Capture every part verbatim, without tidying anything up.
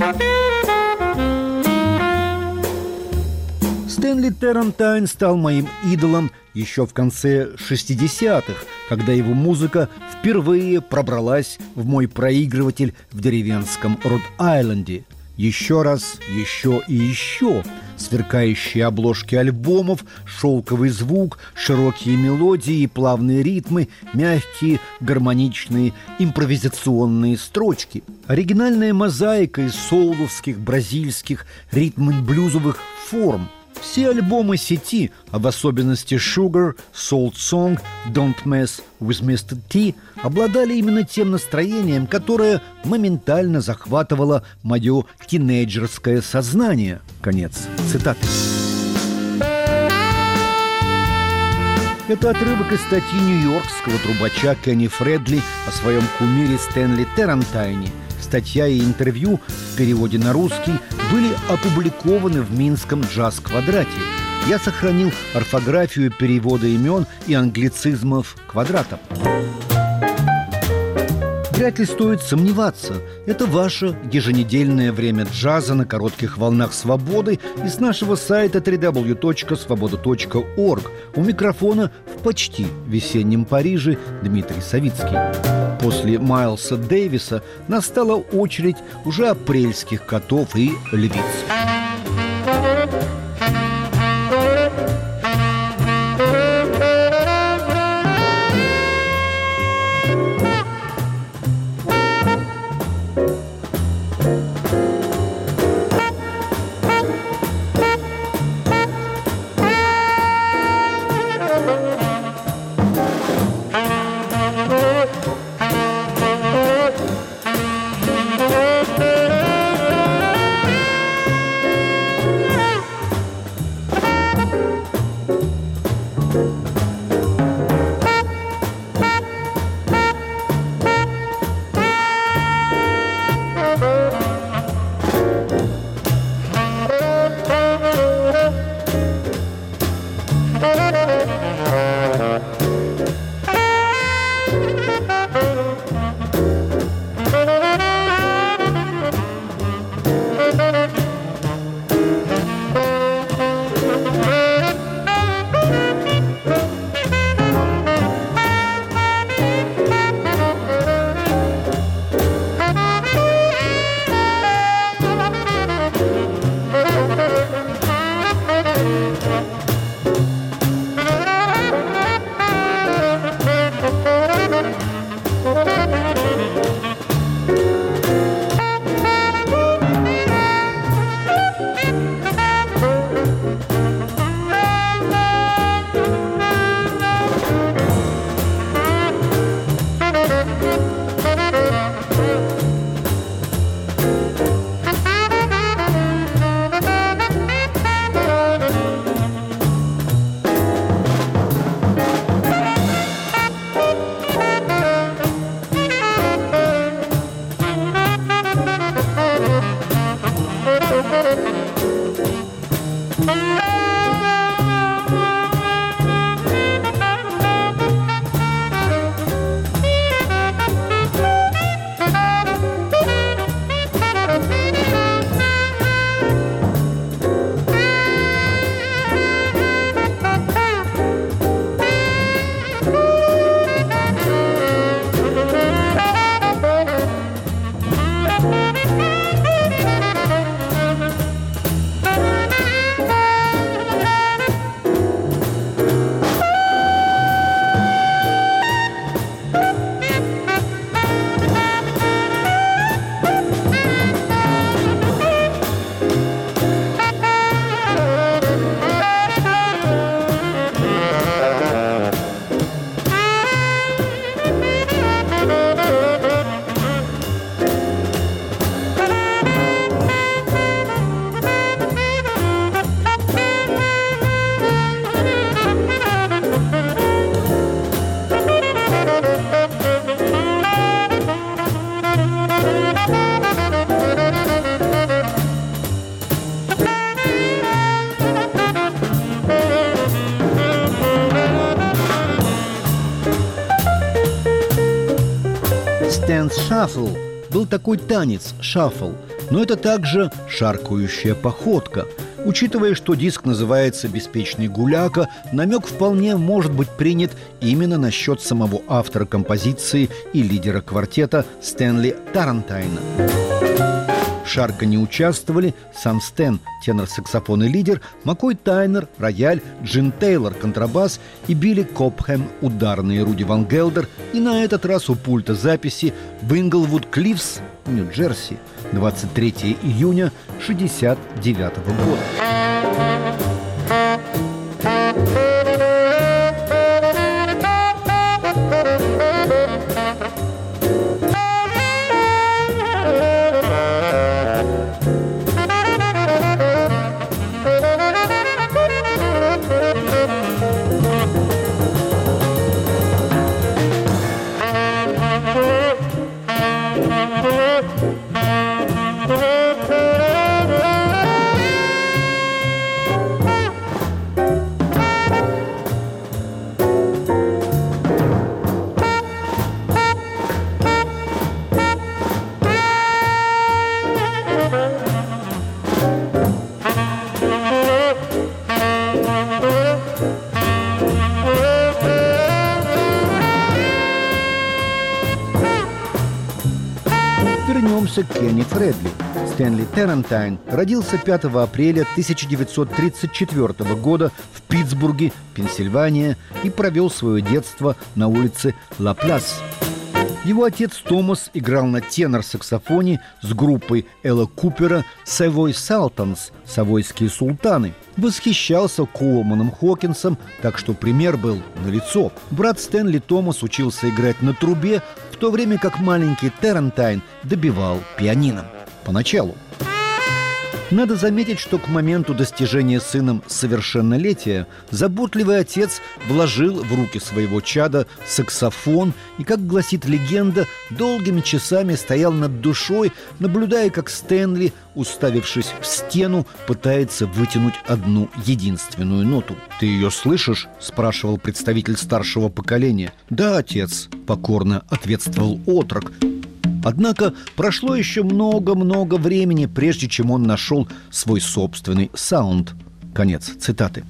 Стэнли Террентайн стал моим идолом еще в конце шестидесятых, когда его музыка впервые пробралась в мой проигрыватель в деревенском Род-Айленде. Еще раз, еще и еще. Сверкающие обложки альбомов, шелковый звук, широкие мелодии и плавные ритмы, мягкие, гармоничные, импровизационные строчки. Оригинальная мозаика из соуловских, бразильских, ритм-блюзовых форм. Все альбомы сети, а в особенности Sugar, Soul Song, Don't Mess with мистер T, обладали именно тем настроением, которое моментально захватывало мое тинейджерское сознание. Конец цитаты. Это отрывок из статьи нью-йоркского трубача Кенни Фредли о своем кумире Стэнли Террентайне. Статья и интервью в переводе на русский были опубликованы в Минском джаз-квадрате. Я сохранил орфографию перевода имен и англицизмов квадратом. Вряд ли стоит сомневаться. Это ваше еженедельное время джаза на коротких волнах свободы и с нашего сайта дабл ю дабл ю дабл ю точка свобода точка орг. У микрофона в почти весеннем Париже Дмитрий Савицкий. После Майлса Дэвиса настала очередь уже апрельских котов и львиц. Dance Shuffle был такой танец, шаффл, Но это также шаркающая походка. Учитывая, что диск называется «Беспечный гуляка», намек вполне может быть принят именно насчет самого автора композиции и лидера квартета Стэнли Тарантайна. В шарканье участвовали сам Стэн, тенор-саксофон и лидер, Маккой Тайнер, рояль, Джин Тейлор, контрабас и Билли Копхэм, ударные, Руди Ван Гелдер, и на этот раз у пульта записи в Инглвуд Клиффс, Нью-Джерси, двадцать третьего июня шестьдесят девятого года. Вернемся к Кенни Фредли. Стэнли Тарантайн родился пятого апреля тысяча девятьсот тридцать четвёртого года в Питтсбурге, Пенсильвания, и провел свое детство на улице Ла-Плас. Его отец Томас играл на тенор-саксофоне с группой Элла Купера «Савой Салтанс» – «Савойские султаны». Восхищался Коулманом Хокинсом, так что пример был налицо. Брат Стэнли Томас учился играть на трубе, в то время как маленький Тарантайн добивал пианино. Поначалу. Надо заметить, что к моменту достижения сыном совершеннолетия заботливый отец вложил в руки своего чада саксофон и, как гласит легенда, долгими часами стоял над душой, наблюдая, как Стэнли, уставившись в стену, пытается вытянуть одну единственную ноту. «Ты ее слышишь?» – спрашивал представитель старшего поколения. «Да, отец», – покорно ответствовал отрок. Однако прошло еще много-много времени, прежде чем он нашел свой собственный саунд. Конец цитаты.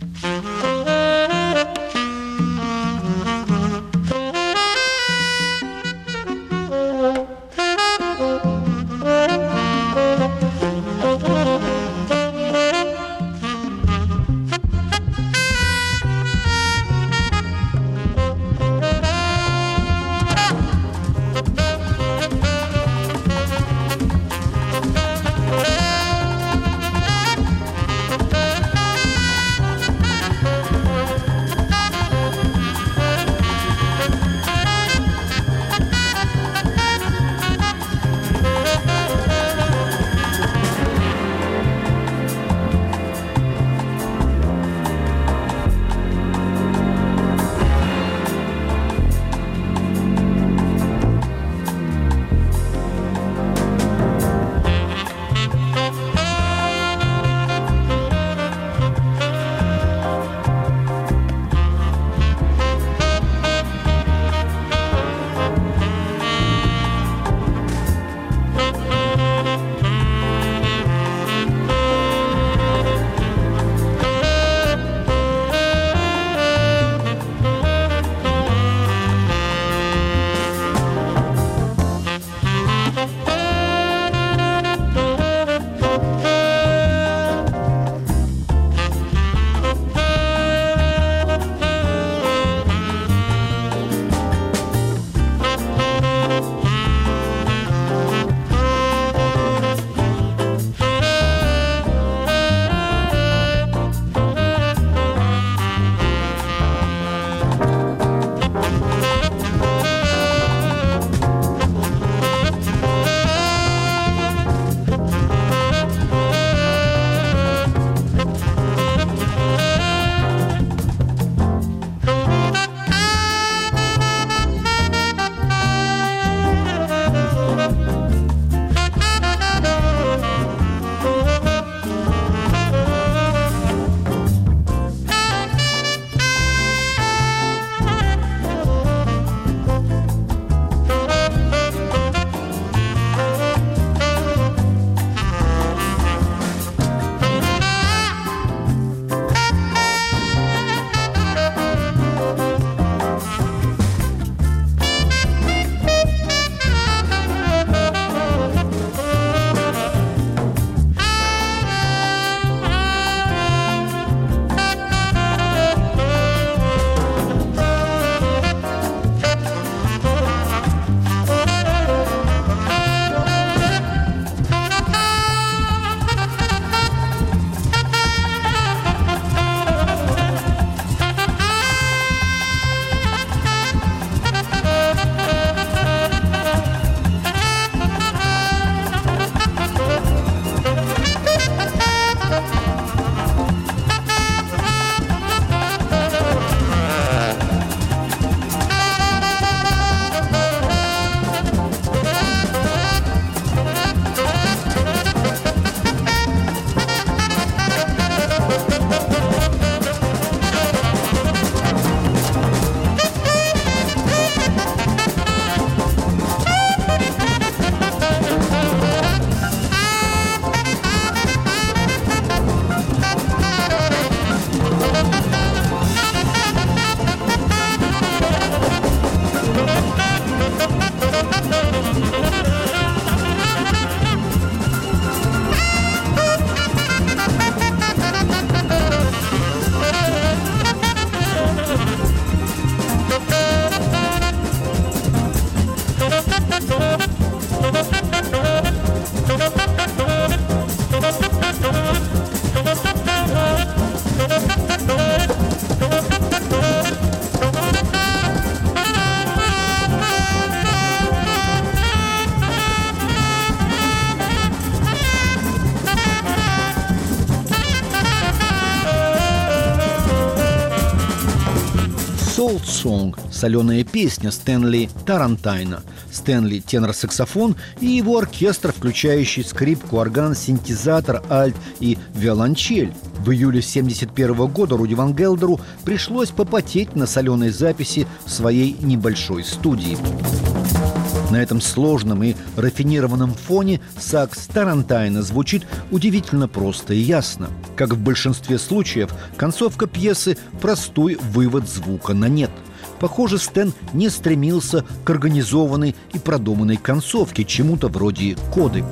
«Salt Song» — «Соленая песня» Стэнли Тарантайна. Стэнли — тенор-саксофон и его оркестр, включающий скрипку, орган, синтезатор, альт и виолончель. В июле семьдесят первого года Руди Ван Гелдеру пришлось попотеть на соленой записи в своей небольшой студии. На этом сложном и рафинированном фоне сакс Тарантайна звучит удивительно просто и ясно. Как в большинстве случаев, концовка пьесы – простой вывод звука на «нет». Похоже, Стэн не стремился к организованной и продуманной концовке, чему-то вроде коды.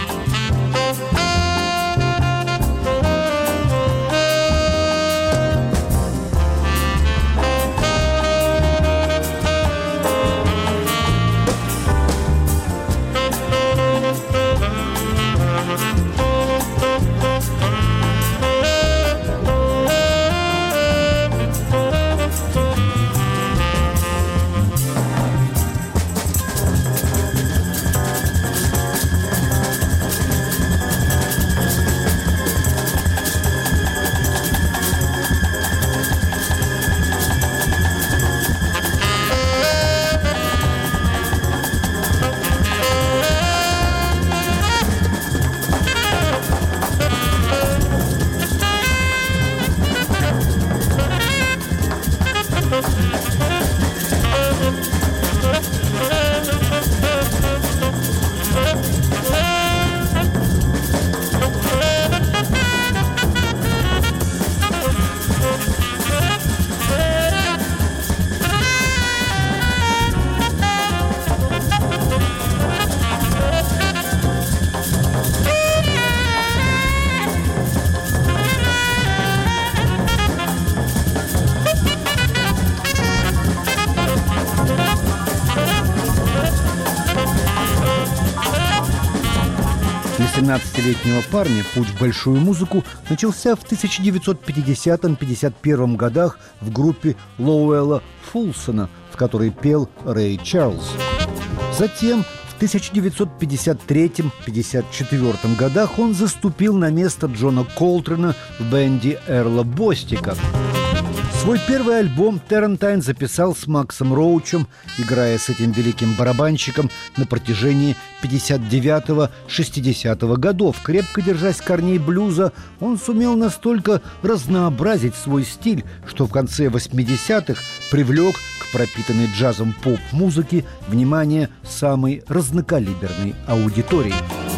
семнадцатилетнего парня путь в большую музыку начался в тысяча девятьсот пятидесятом — пятьдесят первом годах в группе Лоуэлла Фулсона, в которой пел Рэй Чарльз. Затем в тысяча девятьсот пятьдесят третьем — пятьдесят четвёртом годах он заступил на место Джона Колтрана в бенде Эрла Бостика. Свой первый альбом Тарантайн записал с Максом Роучем, играя с этим великим барабанщиком на протяжении пятьдесят девятого — шестидесятого годов. Крепко держась корней блюза, он сумел настолько разнообразить свой стиль, что в конце восьмидесятых привлек к пропитанной джазом поп-музыке внимание самой разнокалиберной аудитории.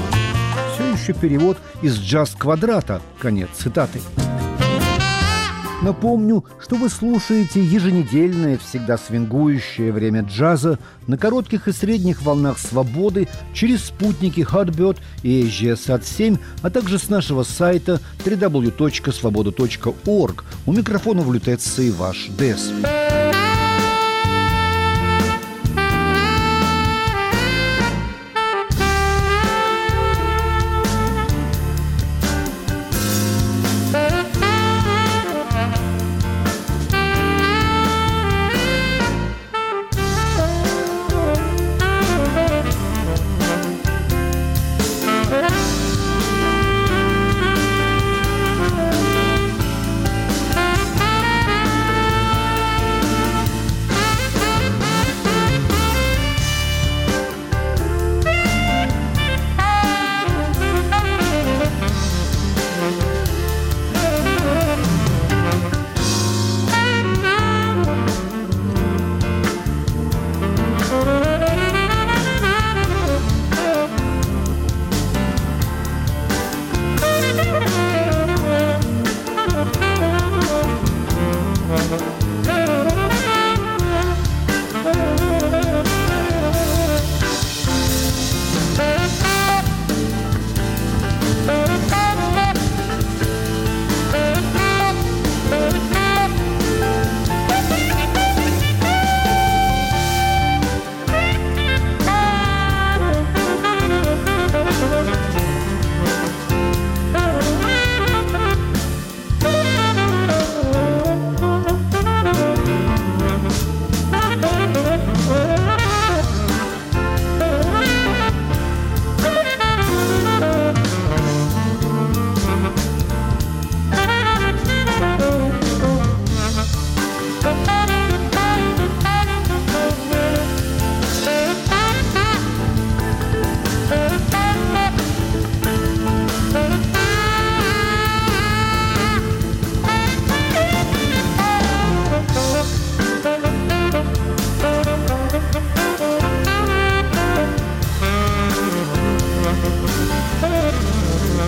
Все еще перевод из «Джаз-квадрата». Конец цитаты. Напомню, что вы слушаете еженедельное, всегда свингующее время джаза на коротких и средних волнах «Свободы» через спутники Hotbird и AsiaSat семь, а также с нашего сайта дабл ю дабл ю дабл ю точка свобода точка орг. У микрофона в лютеции ваш Дес.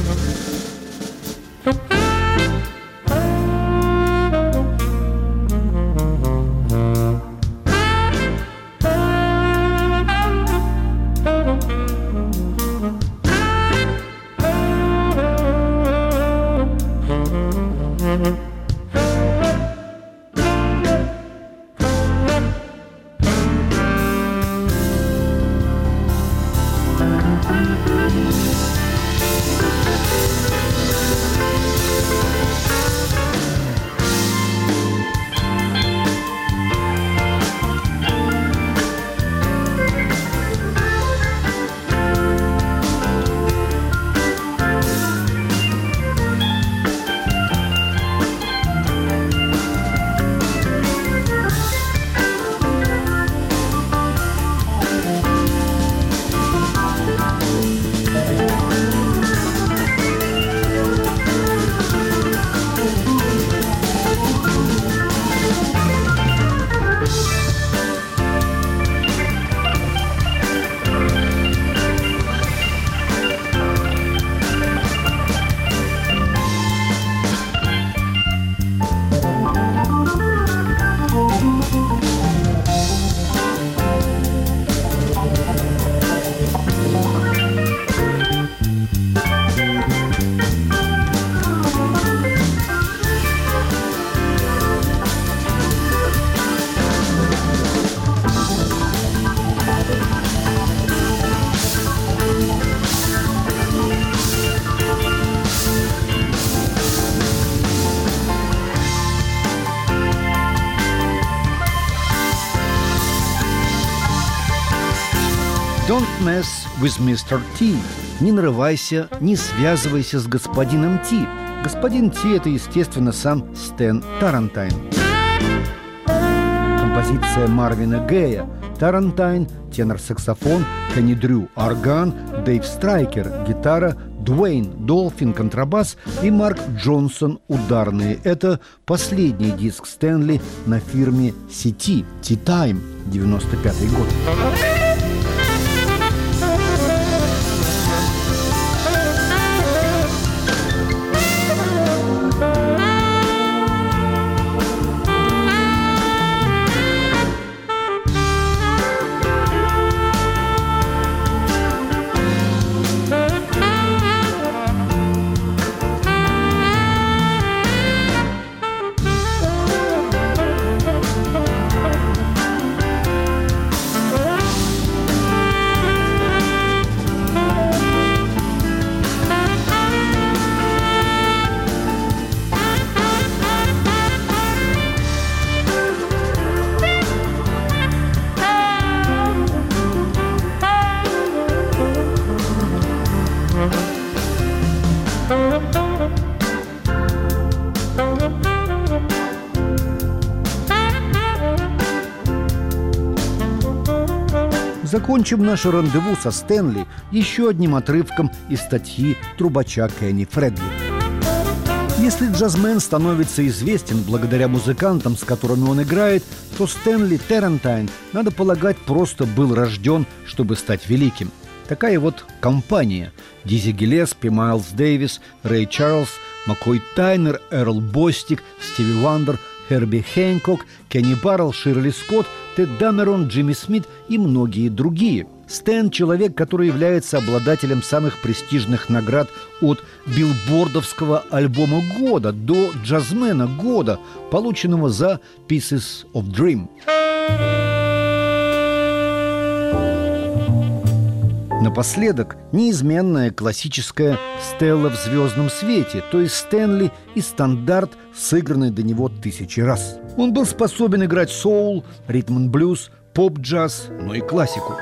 Don't mess with мистер T. Не нарывайся, не связывайся с господином Ти. Господин Ти – это, естественно, сам Стэн Тарантайн. Композиция Марвина Гея. Тарантайн, тенор-саксофон, Кенни Дрю – орган, Дэйв Страйкер – гитара, Дуэйн Долфин – контрабас и Марк Джонсон – ударные. Это последний диск Стэнли на фирме си ти, Tea Time, девяносто пятый год. Закончим наше рандеву со Стэнли еще одним отрывком из статьи трубача Кенни Фредли. Если джазмен становится известен благодаря музыкантам, с которыми он играет, то Стэнли Тарантайн, надо полагать, просто был рожден, чтобы стать великим. Такая вот компания: Дизи Гиллеспи, Майлз Дэвис, Рэй Чарльз, Маккой Тайнер, Эрл Бостик, Стиви Вандер, Херби Хэнкок, Кенни Баррелл, Ширли Скотт, Тед Дамерон, Джимми Смит и многие другие. Стэн – человек, который является обладателем самых престижных наград от билбордовского альбома года до джазмена года, полученного за Pieces of Dream. Напоследок, неизменная классическая «Стелла в звездном свете», то есть Стэнли и стандарт, сыгранный до него тысячи раз. Он был способен играть соул, ритм-н-блюз, поп-джаз, но и классику.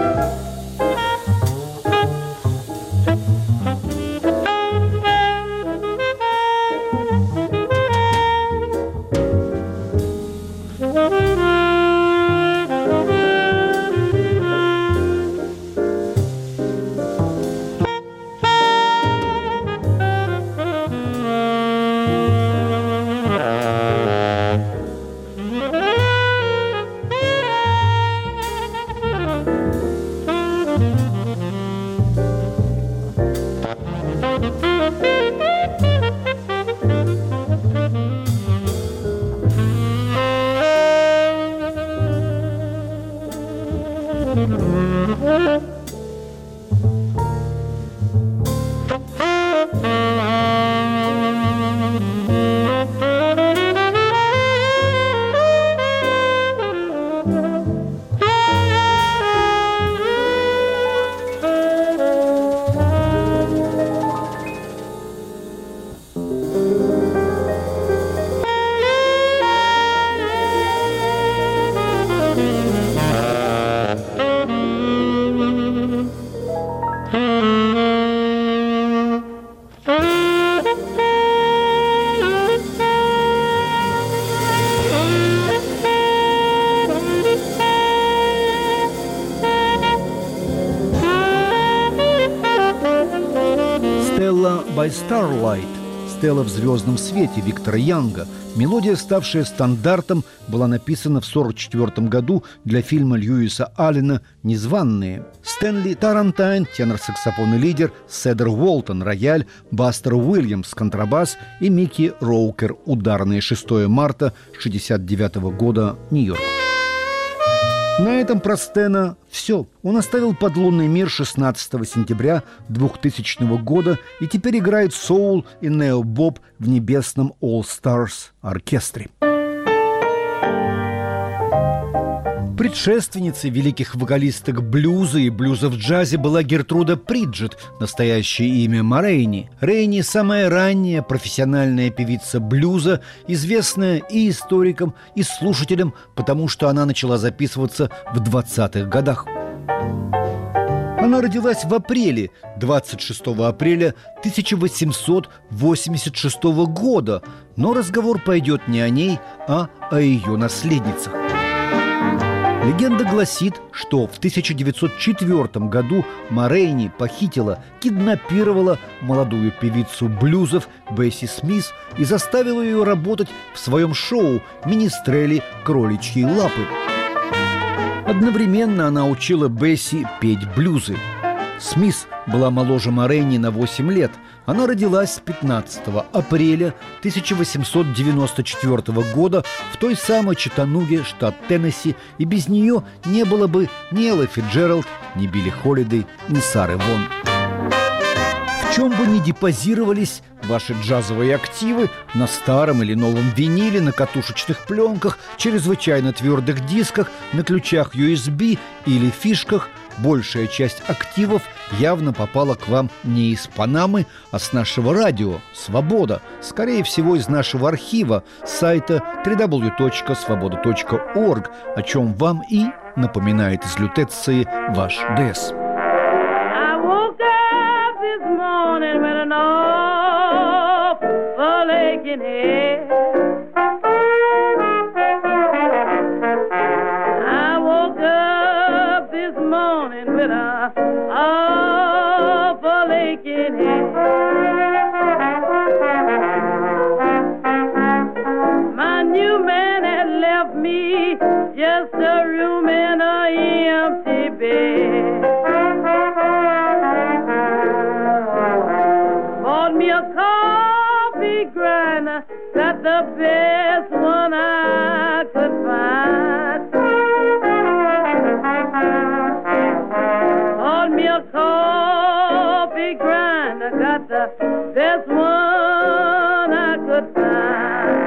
by Starlight, «Стелла в звездном свете» Виктора Янга. Мелодия, ставшая стандартом, была написана в сорок четвёртом году для фильма Льюиса Аллена «Незваные». Стэнли Тарантайн, тенор-саксофон и лидер, Седер Уолтон, рояль, Бастер Уильямс, контрабас и Микки Роукер, ударные. шестого марта шестьдесят девятого года, Нью-Йорк. На этом про Стэна все. Он оставил подлунный мир шестнадцатого сентября двухтысячного года и теперь играет соул и нео-боб в небесном All Stars оркестре. Предшественницей великих вокалисток блюза и блюза в джазе была Гертруда Приджет, настоящее имя Ма Рейни. Рейни – самая ранняя профессиональная певица блюза, известная и историкам, и слушателям, потому что она начала записываться в двадцатых годах. Она родилась в апреле, двадцать шестого апреля тысяча восемьсот восемьдесят шестого года, но разговор пойдет не о ней, а о ее наследницах. Легенда гласит, что в тысяча девятьсот четвёртом году Ма Рейни похитила, киднапировала молодую певицу блюзов Бесси Смис и заставила ее работать в своем шоу «Министрели кроличьей лапы». Одновременно она учила Бесси петь блюзы. Смис была моложе Ма Рейни на восемь лет. Она родилась пятнадцатого апреля тысяча восемьсот девяносто четвёртого года в той самой Чаттануге, штат Теннесси, и без нее не было бы ни Эллы Фицджеральд, ни Билли Холидей, ни Сары Вон. В чем бы ни депозировались ваши джазовые активы, на старом или новом виниле, на катушечных пленках, чрезвычайно твердых дисках, на ключах ю эс би или фишках, большая часть активов явно попала к вам не из Панамы, а с нашего радио «Свобода», скорее всего, из нашего архива, сайта дабл ю дабл ю дабл ю точка свобода точка орг, о чем вам и напоминает из лютеции ваш ДЭС. Just a room in a empty bed. Bought me a coffee grinder, got the best one I could find. Bought me a coffee grinder, got the best one I could find.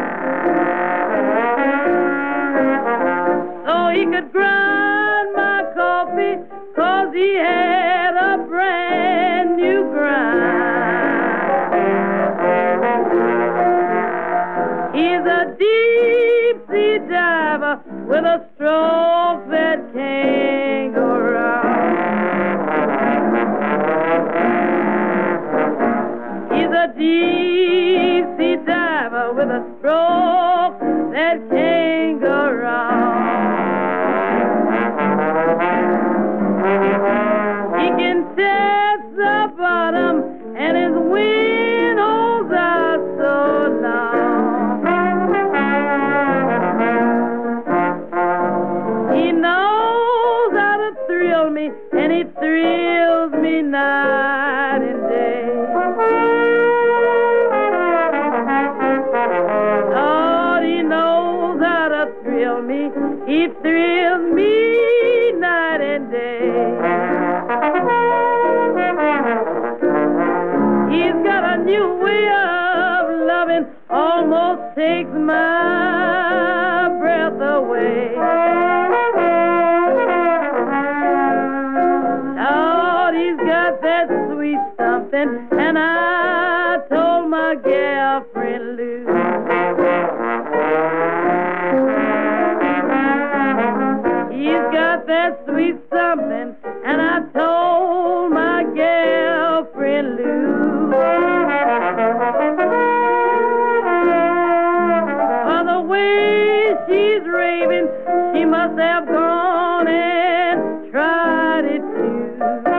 He could grind my coffee, 'cause he had a brand new grind. He's a deep sea diver with a stroke that can't go wrong. tests the bottom and his windows are so long. He knows how to thrill me, and he thrills me night and day. Lord, he knows how to thrill me, he thrills me night and day. He's got a new way of loving, almost takes my breath away. Lord, he's got that sweet something, and I told my girlfriend Lou. He's got that sweet something, and I told my girlfriend Lou. For the way she's raving, she must have gone and tried it too.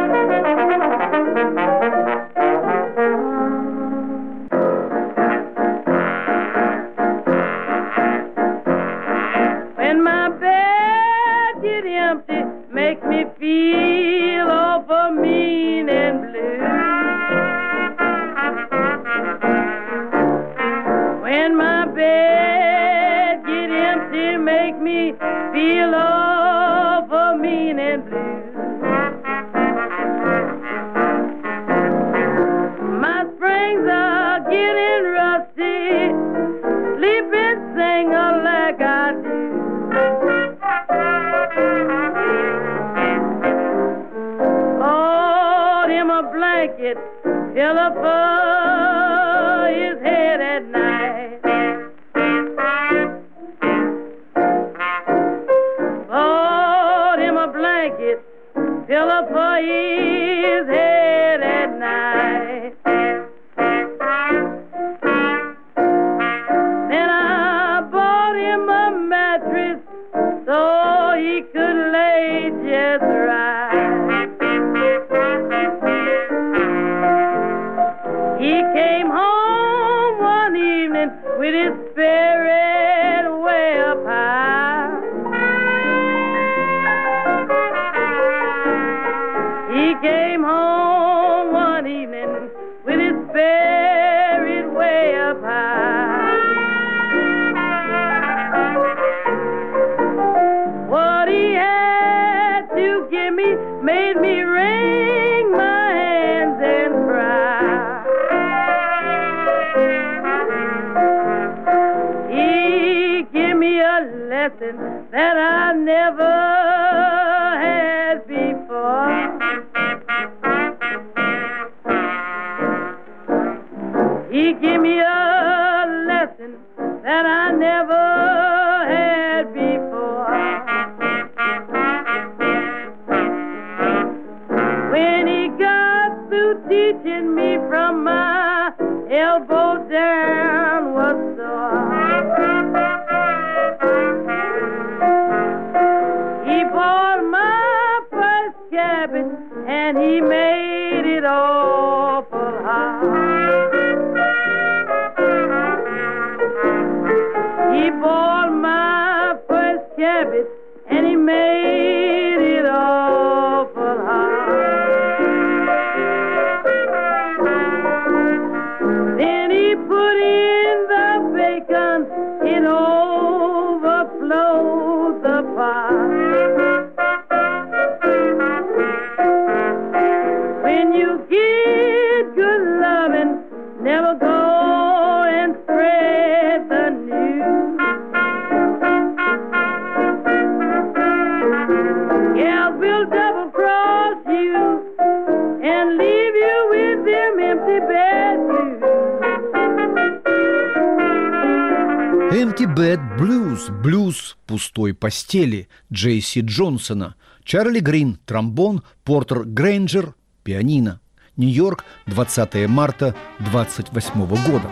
When my bed get empty, makes me feel awful mean and blue. When my bed get empty, make me feel awful mean and blue. My springs are getting rusty, sleeping singer like I do. Bought him a blanket, fill up for his head at night. Bought him a blanket, fill up for his head at night. Then I bought him a mattress so he could lay just right. He came home one evening with his spirit way up high. He came home one evening with his spirit way up high. What he had to give me made me wring my hands and cry. He gave me a lesson that I never had before. He gave me a lesson that I never had before. When he got through teaching me, from my elbow down was sore. He bought my first cabbage and he made it awful hard. He bought my first cabbage and he made it awful hard. Then he put in the bacon, it overflowed the pot. When you get good loving, never go and spread the news. Yeah, we'll double cross you and leave you with them empty bed blues. Empty Bed Blues, блюз пустой постели Джейси Джонсона, Чарли Грин, тромбон, Портер Грейнджер, пианино. Нью-Йорк, двадцатого марта двадцать восьмого года.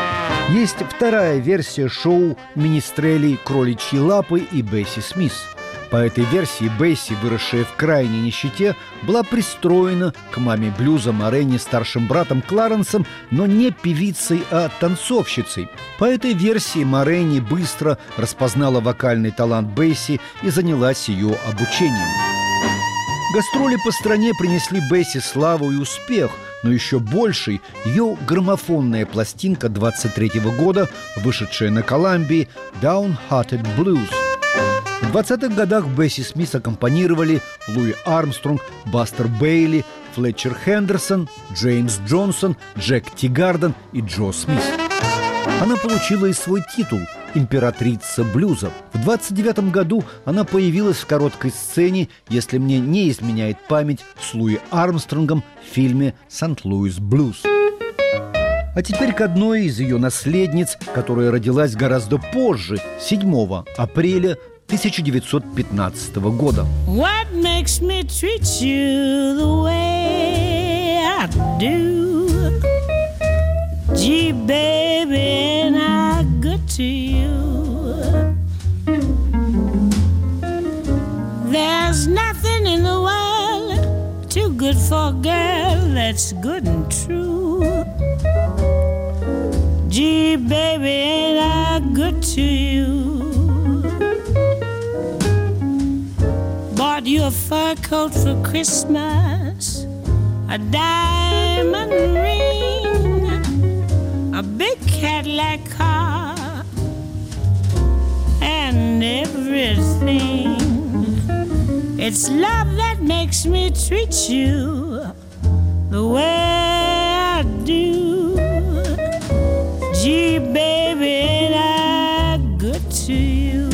Есть вторая версия шоу «Министрели, кроличьи лапы» и Бесси Смис. По этой версии Бесси, выросшая в крайней нищете, была пристроена к маме блюза Морени старшим братом Кларенсом, но не певицей, а танцовщицей. По этой версии Морени быстро распознала вокальный талант Бесси и занялась ее обучением. Гастроли по стране принесли Бесси славу и успех, но еще больший ее граммофонная пластинка двадцать третьего года, вышедшая на Колумбии, «Downhearted Blues». В двадцатых годах Бесси Смит аккомпанировали Луи Армстронг, Бастер Бейли, Флетчер Хендерсон, Джеймс Джонсон, Джек Тигарден и Джо Смит. Она получила и свой титул «Императрица блюза». В двадцать девятом году она появилась в короткой сцене, если мне не изменяет память, с Луи Армстронгом в фильме «Сант-Луис Блюз». А теперь к одной из ее наследниц, которая родилась гораздо позже, седьмого апреля тысяча девятьсот пятнадцатого года. What makes me treat you the way I do? Gee, baby, ain't I good to you? There's nothing in the world too good for a girl that's good and true. Gee, baby, ain't I good to you? Bought you a fur coat for Christmas, a diamond ring, a big Cadillac car, and everything. It's love that makes me treat you the way I do. Gee, baby, ain't I good to you?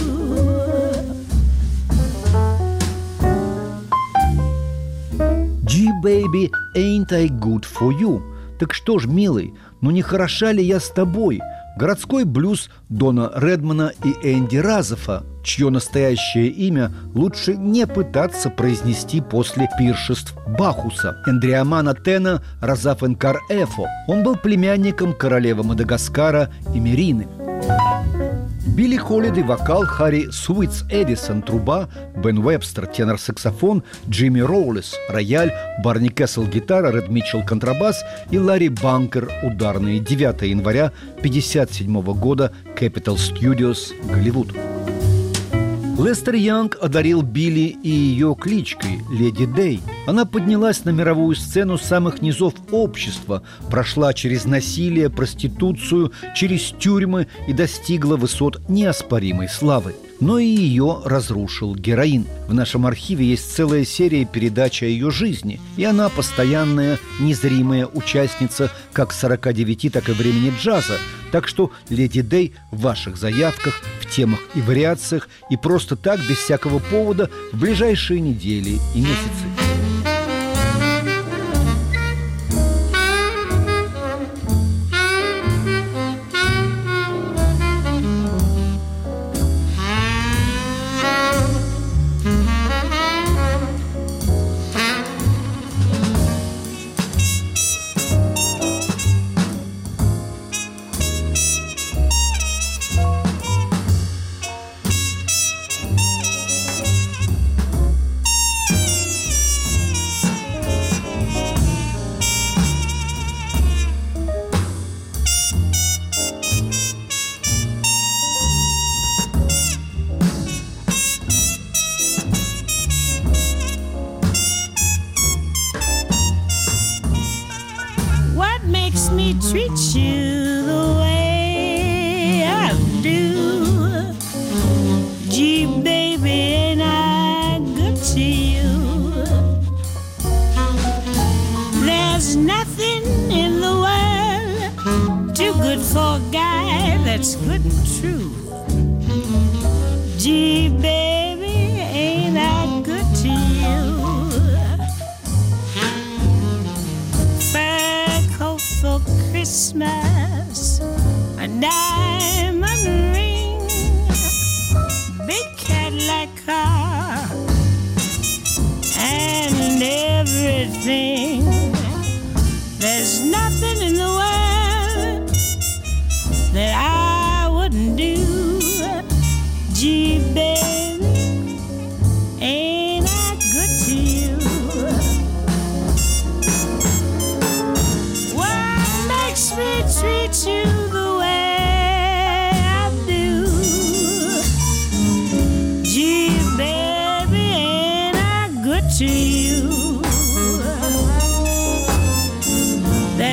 Gee, baby, ain't I good for you? Так что ж, милый, ну не хороша ли я с тобой? Городской блюз Дона Редмана и Энди Разофа, чье настоящее имя лучше не пытаться произнести после пиршеств Бахуса. Эндриамана Тена Разафенкар Эфо. Он был племянником королевы Мадагаскара Эмерины. Билли Холлиday – вокал, Харри Суитс Эдисон – труба, Бен Уэбстер – тенор-саксофон, Джимми Роулес – рояль, Барни Кессел – гитара, Ред Митчелл – контрабас и Ларри Банкер – ударные. девятого января пятьдесят седьмого года, Capitol Studios, Голливуд. Лестер Янг одарил Билли и ее кличкой «Леди Дэй». Она поднялась на мировую сцену с самых низов общества, прошла через насилие, проституцию, через тюрьмы и достигла высот неоспоримой славы. Но и ее разрушил героин. В нашем архиве есть целая серия передач о ее жизни, и она постоянная, незримая участница как сорока девяти, так и времени джаза. Так что «Леди Дэй» в ваших заявках, в темах и вариациях, и просто так, без всякого повода, в ближайшие недели и месяцы. Treat you the way I do. Gee, baby, ain't I good to you? There's nothing in the world too good for a guy that's good and true. Gee, baby, ain't I good to you? For Christmas, a diamond ring, big Cadillac car, and everything. There's nothing in the world that I wouldn't do. Gee, baby,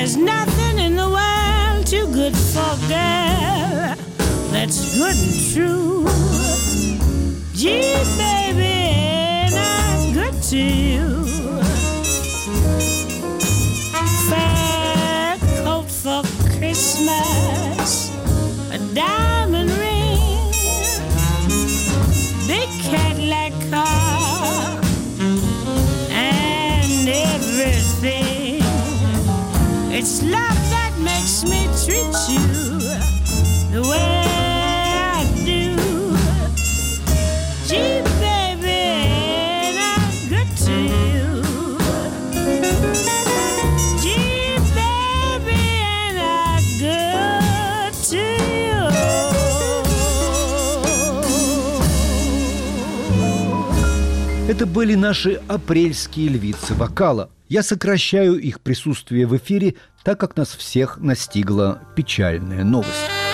There's nothing in the world too good for a girl that's good and true. Gee, baby, ain't I good to you? Fur coat for Christmas, a diamond ring, big Cadillac car, and everything. It's love that makes me treat you the way I do. Gee, baby, ain't I good to you? Gee, baby, ain't I good to you? Это были наши апрельские львицы вокала. Я сокращаю их присутствие в эфире, так как нас всех настигла печальная новость.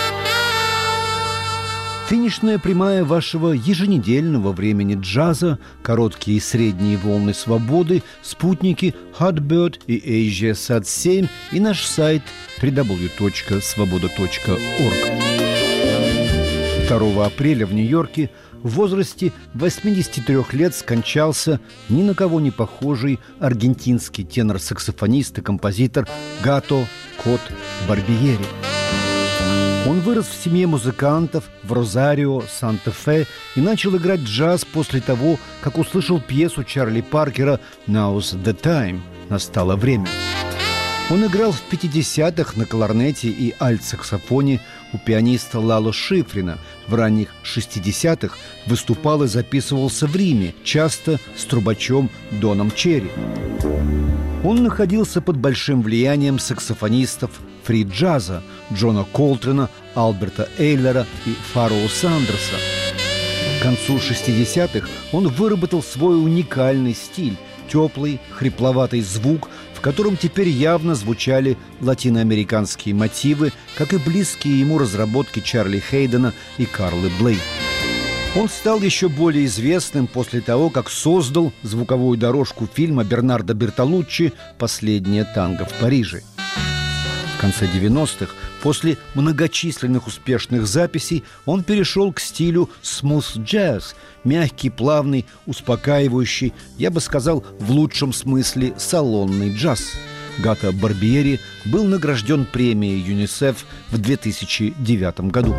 Финишная прямая вашего еженедельного времени джаза, короткие и средние волны свободы, спутники Hotbird и Asia Сат семь и наш сайт дабл ю дабл ю дабл ю точка свобода точка орг. второго апреля в Нью-Йорке в возрасте восьмидесяти трёх лет скончался ни на кого не похожий аргентинский тенор-саксофонист и композитор Гато «Кот» Барбиери. Он вырос в семье музыкантов в Розарио, Санта-Фе и начал играть джаз после того, как услышал пьесу Чарли Паркера «Now's the time» – «Настало время». Он играл в пятидесятых на кларнете и альт-саксофоне у пианиста Лало Шифрина. В ранних шестидесятых выступал и записывался в Риме, часто с трубачом Доном Черри. Он находился под большим влиянием саксофонистов фри-джаза Джона Колтрена, Альберта Эйлера и Фароу Сандерса. К концу шестидесятых он выработал свой уникальный стиль – теплый, хрипловатый звук, в котором теперь явно звучали латиноамериканские мотивы, как и близкие ему разработки Чарли Хейдена и Карлы Блей. Он стал еще более известным после того, как создал звуковую дорожку фильма Бернардо Бертолуччи «Последнее танго в Париже». В конце девяностых, после многочисленных успешных записей, он перешел к стилю смус-джаз, мягкий, плавный, успокаивающий, я бы сказал, в лучшем смысле салонный джаз. Гато Барбиери был награжден премией ЮНИСЕФ в две тысячи девятом году.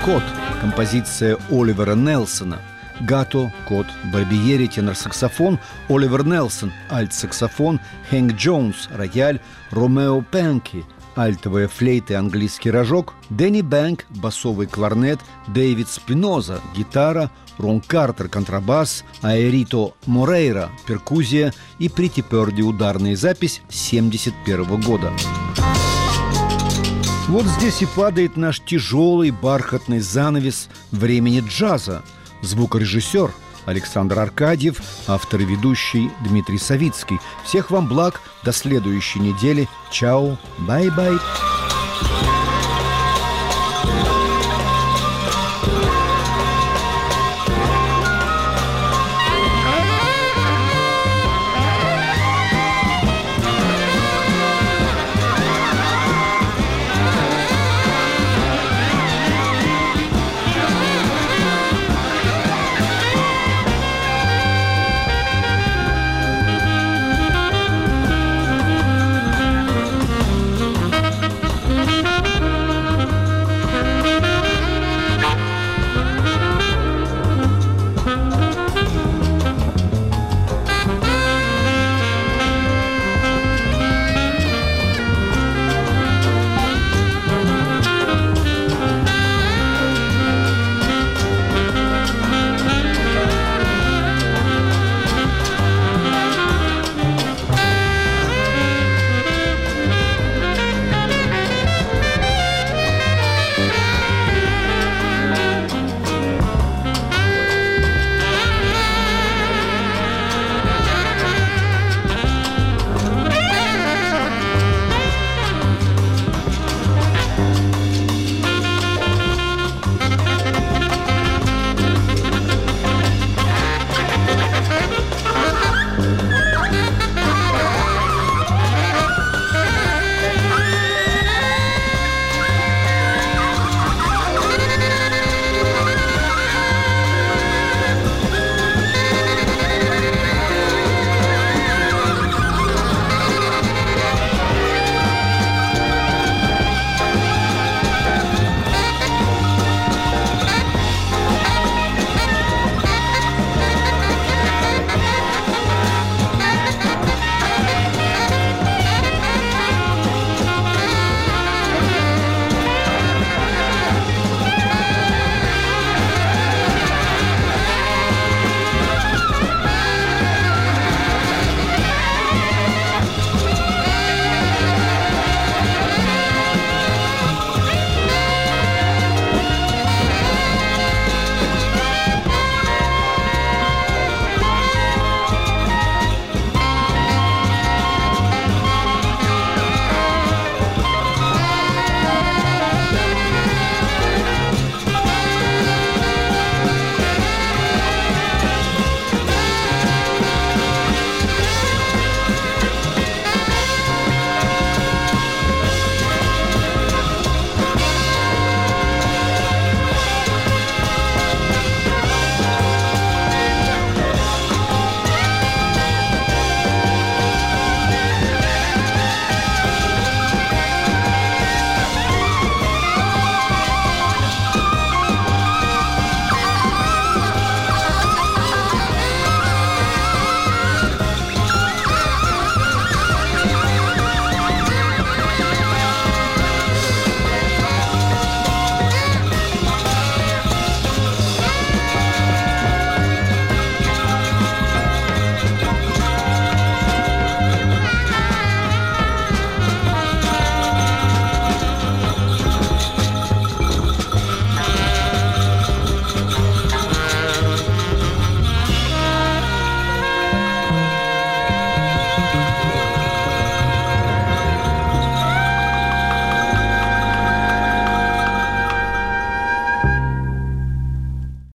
«Кот», композиция Оливера Нелсона. Гато, кот, Барбиери, тенор-саксофон, Оливер Нелсон, альт-саксофон, Хэнк Джонс, рояль, Ромео Пенки, альтовая флейта и английский рожок, Дэнни Бэнк, басовый кларнет, Дэвид Спиноза, гитара, Рон Картер, контрабас, Аэрито Морейра, перкуссия и Прити Перди, ударная запись семьдесят первого года. Вот здесь и падает наш тяжелый бархатный занавес времени джаза. Звукорежиссер Александр Аркадьев, автор и ведущий Дмитрий Савицкий. Всех вам благ, до следующей недели. Чао, бай-бай.